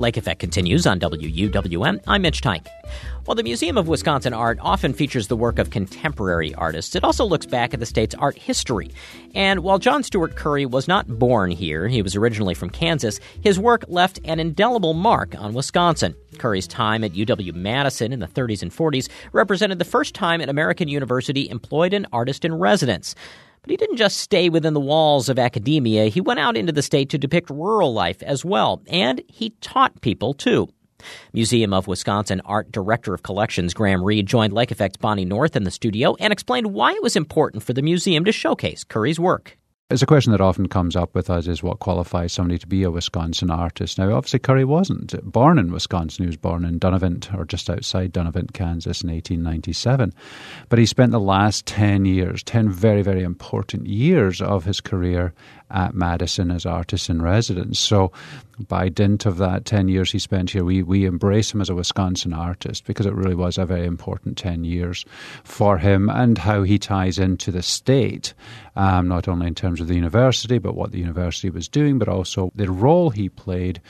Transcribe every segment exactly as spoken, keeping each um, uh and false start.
Lake Effect continues on W U W M. I'm Mitch Tyke. While the Museum of Wisconsin Art often features the work of contemporary artists, it also looks back at the state's art history. And while John Stewart Curry was not born here, he was originally from Kansas, his work left an indelible mark on Wisconsin. Curry's time at U W-Madison in the thirties and forties represented the first time an American university employed an artist in residence. But he didn't just stay within the walls of academia. He went out into the state to depict rural life as well, and he taught people, too. Museum of Wisconsin Art Director of Collections Graham Reed joined Lake Effect's Bonnie North in the studio and explained why it was important for the museum to showcase Curry's work. It's a question that often comes up with us is what qualifies somebody to be a Wisconsin artist. Now, obviously, Curry wasn't born in Wisconsin. He was born in Dunavant, or just outside Dunavant, Kansas, in eighteen ninety-seven. But he spent the last ten years, ten very, very important years of his career at Madison as artist in residence. So by dint of that ten years he spent here, we, we embrace him as a Wisconsin artist because it really was a very important ten years for him and how he ties into the state, um, not only in terms of the university, but what the university was doing, but also the role he played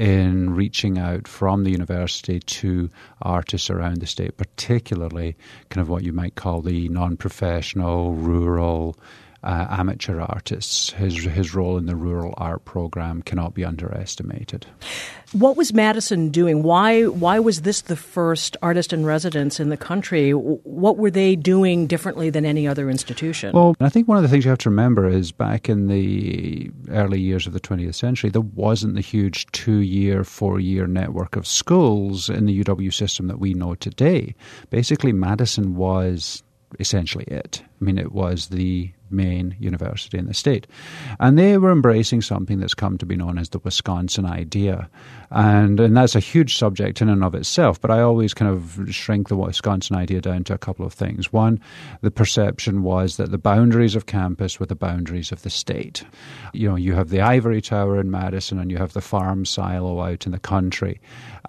in reaching out from the university to artists around the state, particularly kind of what you might call the non-professional, rural, Uh, amateur artists. His his role in the rural art program cannot be underestimated. What was Madison doing? Why why was this the first artist in residence in the country? What were they doing differently than any other institution? Well, I think one of the things you have to remember is back in the early years of the twentieth century, there wasn't the huge two-year, four-year network of schools in the U W system that we know today. Basically, Madison was essentially it. I mean, it was the main university in the state. And they were embracing something that's come to be known as the Wisconsin idea. And and that's a huge subject in and of itself, but I always kind of shrink the Wisconsin idea down to a couple of things. One, the perception was that the boundaries of campus were the boundaries of the state. You know, you have the ivory tower in Madison and you have the farm silo out in the country.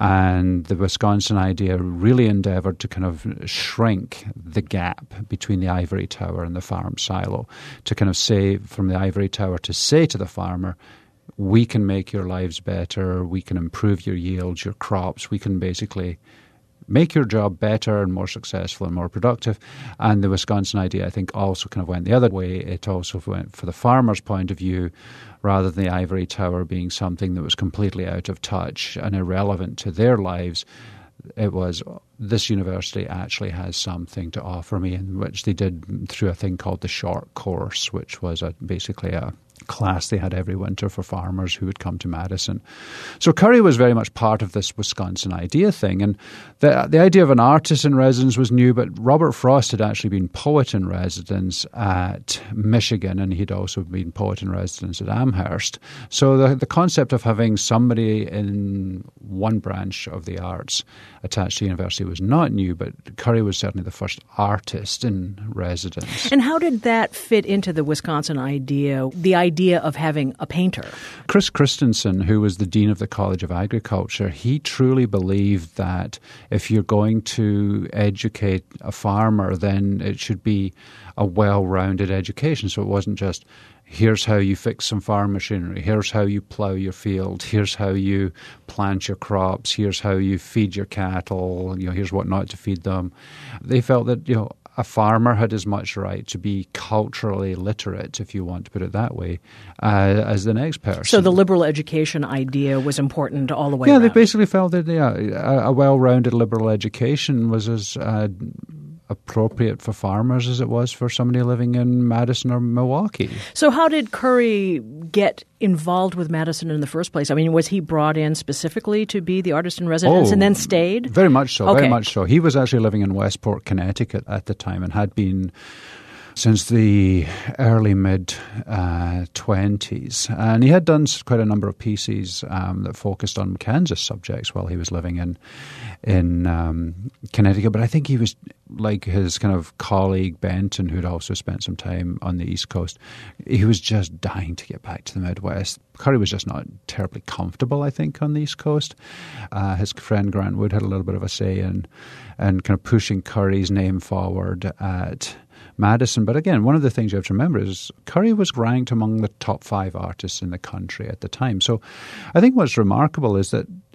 And the Wisconsin idea really endeavored to kind of shrink the gap between the ivory tower and the farm silo, to kind of say from the ivory tower to say to the farmer, we can make your lives better, we can improve your yields, your crops, we can basically make your job better and more successful and more productive. And the Wisconsin idea, I think, also kind of went the other way. It also went for the farmer's point of view, rather than the ivory tower being something that was completely out of touch and irrelevant to their lives. It was, this university actually has something to offer me, in which they did through a thing called the short course, which was a, basically a class they had every winter for farmers who would come to Madison. So Curry was very much part of this Wisconsin idea thing. And the, the idea of an artist in residence was new, but Robert Frost had actually been poet in residence at Michigan, and he'd also been poet in residence at Amherst. So the, the concept of having somebody in one branch of the arts attached to university was not new, but Curry was certainly the first artist in residence. And how did that fit into the Wisconsin idea, the idea of having a painter? Chris Christensen, who was the dean of the College of Agriculture, he truly believed that if you're going to educate a farmer, then it should be a well-rounded education. So it wasn't just, here's how you fix some farm machinery, here's how you plow your field, here's how you plant your crops, here's how you feed your cattle, you know, here's what not to feed them. They felt that, you know, a farmer had as much right to be culturally literate, if you want to put it that way, uh, as the next person. So the liberal education idea was important all the way yeah, around. Yeah, they basically felt that yeah, a, a well-rounded liberal education was as uh, appropriate for farmers as it was for somebody living in Madison or Milwaukee. So how did Curry get involved with Madison in the first place? I mean, was he brought in specifically to be the artist in residence oh, and then stayed? Very much so, okay. very much so. He was actually living in Westport, Connecticut at the time and had been since the early mid-twenties. Uh, and he had done quite a number of pieces um, that focused on Kansas subjects while he was living in in um, Connecticut. But I think he was, like his kind of colleague Benton, who'd also spent some time on the East Coast, he was just dying to get back to the Midwest. Curry was just not terribly comfortable, I think, on the East Coast. Uh, his friend Grant Wood had a little bit of a say in, in kind of pushing Curry's name forward at Madison. But again, one of the things you have to remember is Curry was ranked among the top five artists in the country at the time. So I think what's remarkable is that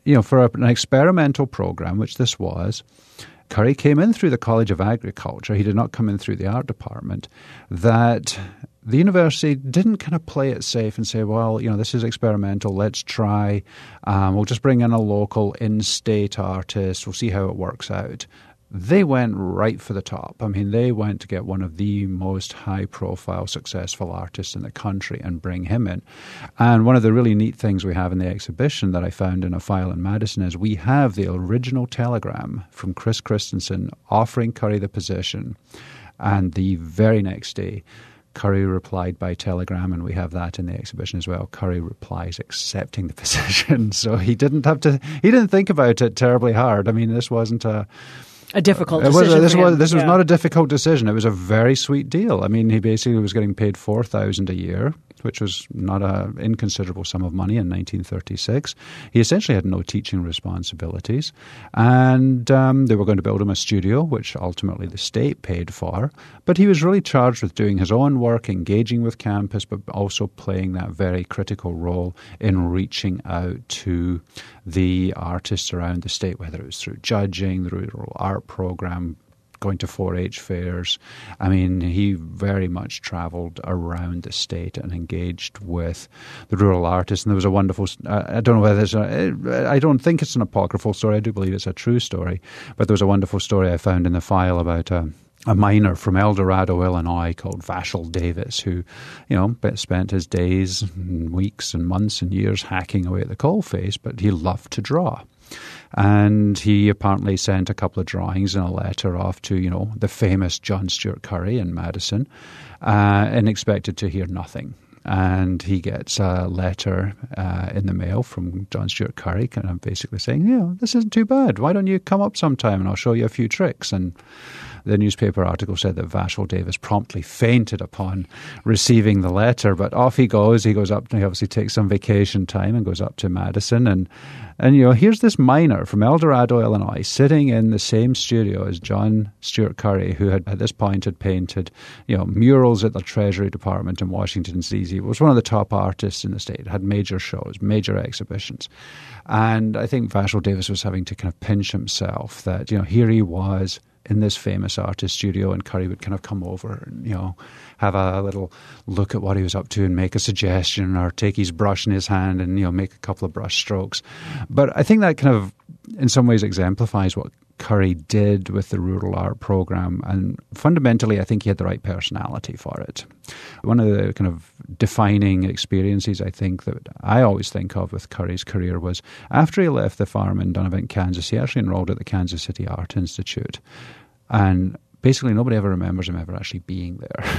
you know, for an experimental program, which this was, Curry came in through the College of Agriculture. He did not come in through the art department. That the university didn't kind of play it safe and say, well, you know, this is experimental. Let's try. Um, we'll just bring in a local in-state artist. We'll see how it works out. They went right for the top. I mean, they went to get one of the most high-profile, successful artists in the country and bring him in. And one of the really neat things we have in the exhibition that I found in a file in Madison is we have the original telegram from Chris Christensen offering Curry the position. And the very next day, Curry replied by telegram, and we have that in the exhibition as well. Curry replies accepting the position. So he didn't have to, he didn't think about it terribly hard. I mean, this wasn't a... A difficult it decision. Was, this for was him. this was yeah. not a difficult decision. It was a very sweet deal. I mean, he basically was getting paid four thousand dollars a year, which was not an inconsiderable sum of money in nineteen thirty-six. He essentially had no teaching responsibilities, and um, they were going to build him a studio, which ultimately the state paid for. But he was really charged with doing his own work, engaging with campus, but also playing that very critical role in reaching out to the artists around the state, whether it was through judging, the rural art program, going to four H fairs. I mean, he very much travelled around the state and engaged with the rural artists. And there was a wonderful, uh, I don't know whether it's a, I don't think it's an apocryphal story. I do believe it's a true story. But there was a wonderful story I found in the file about a, a miner from El Dorado, Illinois, called Vashel Davis, who, you know, spent his days and weeks and months and years hacking away at the coalface, but he loved to draw. And he apparently sent a couple of drawings and a letter off to, you know, the famous John Stuart Curry in Madison, uh, and expected to hear nothing. And he gets a letter uh, in the mail from John Stuart Curry, kind of basically saying, you know, this isn't too bad. Why don't you come up sometime and I'll show you a few tricks? And the newspaper article said that Vashel Davis promptly fainted upon receiving the letter, but off he goes. He goes up, and he obviously takes some vacation time and goes up to Madison. And, and you know, here's this miner from El Dorado, Illinois, sitting in the same studio as John Stuart Curry, who had at this point had painted, you know, murals at the Treasury Department in Washington, D C. Was one of the top artists in the state, had major shows, major exhibitions. And I think Vashel Davis was having to kind of pinch himself that, you know, here he was in this famous artist studio, and Curry would kind of come over and, you know, have a little look at what he was up to and make a suggestion or take his brush in his hand and, you know, make a couple of brush strokes. But I think that kind of, in some ways, exemplifies what Curry did with the rural art program, and fundamentally I think he had the right personality for it. One of the kind of defining experiences I think that I always think of with Curry's career was after he left the farm in Dunavant, Kansas, he actually enrolled at the Kansas City Art Institute, and basically nobody ever remembers him ever actually being there.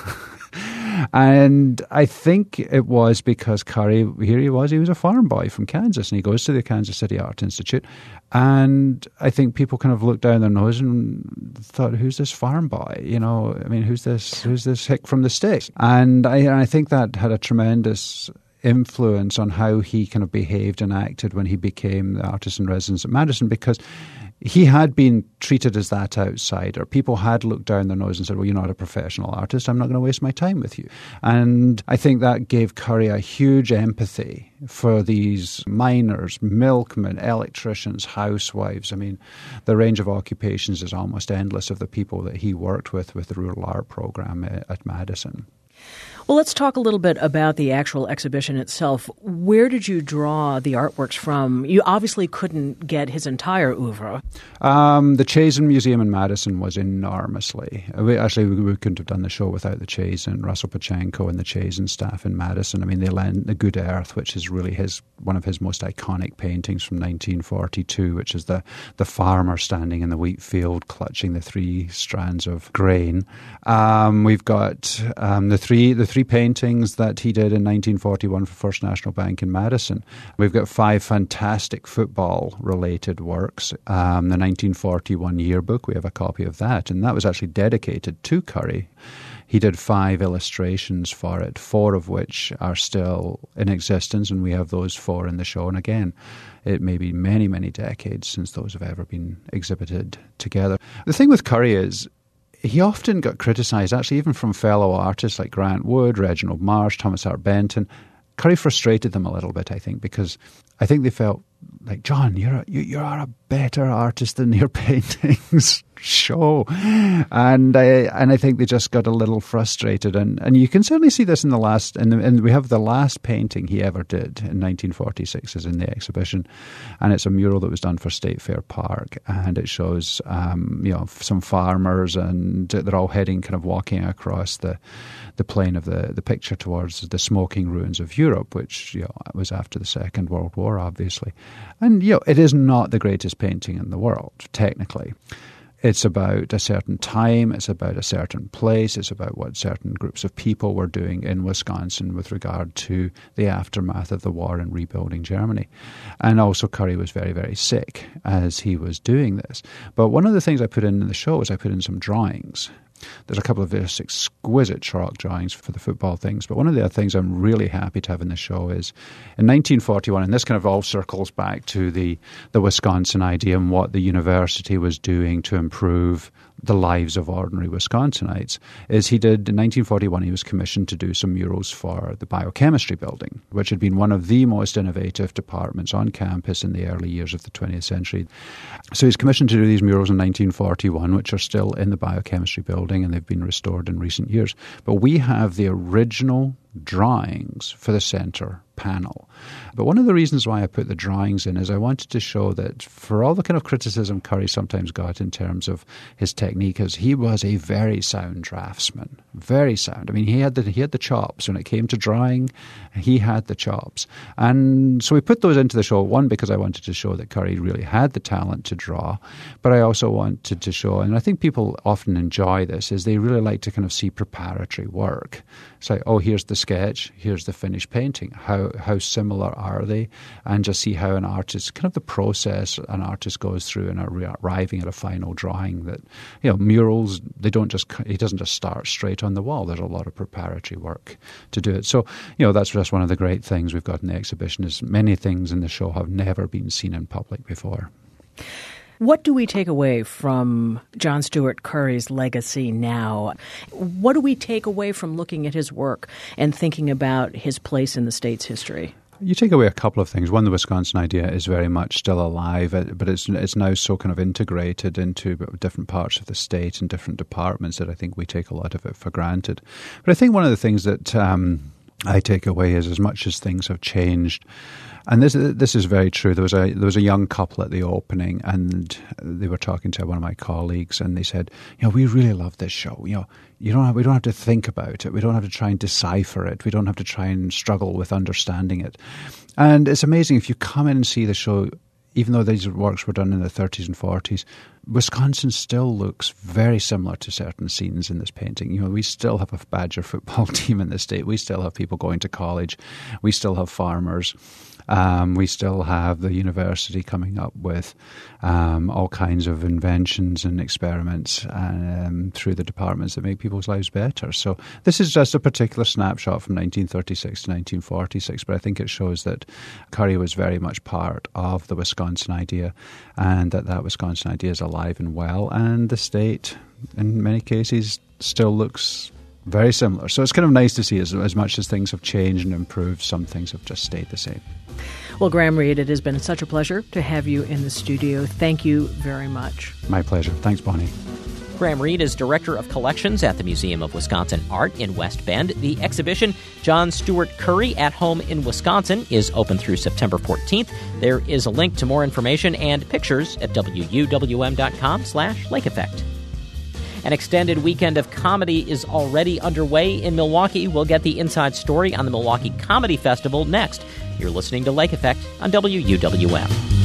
And I think it was because Curry, here he was, he was a farm boy from Kansas, and he goes to the Kansas City Art Institute, and I think people kind of looked down their nose and thought, who's this farm boy? You know, I mean, who's this who's this hick from the sticks? And I, and I think that had a tremendous influence on how he kind of behaved and acted when he became the artist in residence at Madison, because he had been treated as that outsider. People had looked down their nose and said, well, you're not a professional artist. I'm not going to waste my time with you. And I think that gave Curry a huge empathy for these miners, milkmen, electricians, housewives. I mean, the range of occupations is almost endless of the people that he worked with with the rural art program at Madison. Well, let's talk a little bit about the actual exhibition itself. Where did you draw the artworks from? You obviously couldn't get his entire oeuvre. Um, the Chazen Museum in Madison was enormously. We, actually, we, we couldn't have done the show without the Chazen, Russell Pachenko and the Chazen staff in Madison. I mean, they lent The Good Earth, which is really his one of his most iconic paintings from nineteen forty-two, which is the, the farmer standing in the wheat field clutching the three strands of grain. Um, we've got um, the three the three paintings that he did in nineteen forty-one for First National Bank in Madison. We've got five fantastic football-related works. Um, the nineteen forty-one yearbook, we have a copy of that, and that was actually dedicated to Curry. He did five illustrations for it, four of which are still in existence, and we have those four in the show. And again, it may be many, many decades since those have ever been exhibited together. The thing with Curry is he often got criticised, actually even from fellow artists like Grant Wood, Reginald Marsh, Thomas Hart Benton. Curry frustrated them a little bit, I think, because I think they felt like, John, you're a, you, you are a better artist than your paintings show. And I and I think they just got a little frustrated. And, and you can certainly see this in the last, and and we have the last painting he ever did in nineteen forty-six is in the exhibition. And it's a mural that was done for State Fair Park. And it shows, um, you know, some farmers, and they're all heading, kind of walking across the the plane of the, the picture towards the smoking ruins of Europe, which, you know, was after the Second World War, obviously. And, you know, it is not the greatest painting in the world, technically. It's about a certain time, it's about a certain place, it's about what certain groups of people were doing in Wisconsin with regard to the aftermath of the war and rebuilding Germany. And also Curry was very, very sick as he was doing this. But one of the things I put in the show is I put in some drawings. There's a couple of just exquisite chalk drawings for the football things, but one of the other things I'm really happy to have in the show is in nineteen forty-one, and this kind of all circles back to the, the Wisconsin idea and what the university was doing to improve the lives of ordinary Wisconsinites, is he did, in nineteen forty-one, he was commissioned to do some murals for the biochemistry building, which had been one of the most innovative departments on campus in the early years of the twentieth century. So he's commissioned to do these murals in nineteen forty-one, which are still in the biochemistry building, and they've been restored in recent years. But we have the original drawings for the centre panel. But one of the reasons why I put the drawings in is I wanted to show that for all the kind of criticism Curry sometimes got in terms of his technique, is he was a very sound draftsman, very sound. I mean, he had the he had the chops when it came to drawing. He had the chops, and so we put those into the show. One, because I wanted to show that Curry really had the talent to draw, but I also wanted to show, and I think people often enjoy this, is they really like to kind of see preparatory work. It's like, oh, here's the sketch, here's the finished painting. How how similar are they? And just see how an artist, kind of the process an artist goes through in arriving at a final drawing. That, you know, murals, they don't just, he doesn't just start straight on the wall. There's a lot of preparatory work to do it. So, you know, that's just one of the great things we've got in the exhibition, is many things in the show have never been seen in public before. What do we take away from John Steuart Curry's legacy now? What do we take away from looking at his work and thinking about his place in the state's history? You take away a couple of things. One, the Wisconsin idea is very much still alive, but it's it's now so kind of integrated into different parts of the state and different departments that I think we take a lot of it for granted. But I think one of the things that um, I take away is, as much as things have changed, and this this is very true. There was a there was a young couple at the opening, and they were talking to one of my colleagues, and they said, "You know, we really love this show. You know, you don't have, we don't have to think about it. We don't have to try and decipher it. We don't have to try and struggle with understanding it." And it's amazing if you come in and see the show. Even though these works were done in the thirties and forties, Wisconsin still looks very similar to certain scenes in this painting. You know, we still have a Badger football team in the state. We still have people going to college. We still have farmers. Um, we still have the university coming up with um, all kinds of inventions and experiments um, through the departments that make people's lives better. So this is just a particular snapshot from nineteen thirty-six to nineteen forty-six, but I think it shows that Curry was very much part of the Wisconsin idea, and that that Wisconsin idea is alive and well, and the state, in many cases, still looks very similar. So it's kind of nice to see, as, as much as things have changed and improved, some things have just stayed the same. Well, Graham Reed, it has been such a pleasure to have you in the studio. Thank you very much. My pleasure. Thanks, Bonnie. Graham Reed is Director of Collections at the Museum of Wisconsin Art in West Bend. The exhibition, John Steuart Curry at Home in Wisconsin, is open through September fourteenth. There is a link to more information and pictures at W U W M dot com slash Lake Effect. An extended weekend of comedy is already underway in Milwaukee. We'll get the inside story on the Milwaukee Comedy Festival next. You're listening to Lake Effect on W U W M.